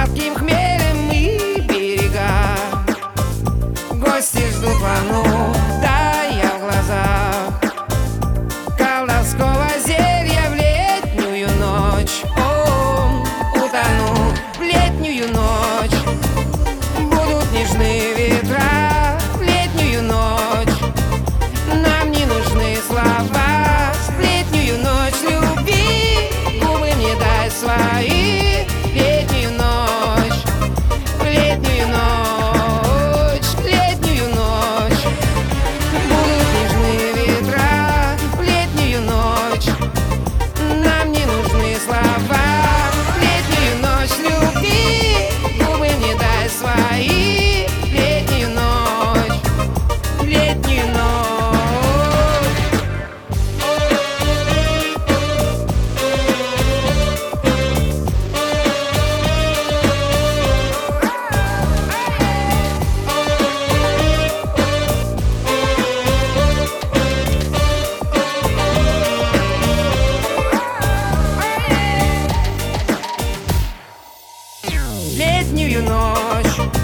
сладким хмелем и берега. Гости ждут волну, тая в глазах колдовского зелья в летнюю ночь. О, утону в летнюю ночь. Будут нежные ветра в летнюю ночь. Нам не нужны слова в летнюю ночь любви. Губы мне дай свои в летнюю ночь, в летнюю ночь, в летнюю ночь. Будут нежные ветра в летнюю ночь. Нам не нужны слова в летнюю ночь любви. Губы мне дай свои в летнюю ночь, в летнюю ночь. Летнюю ночь.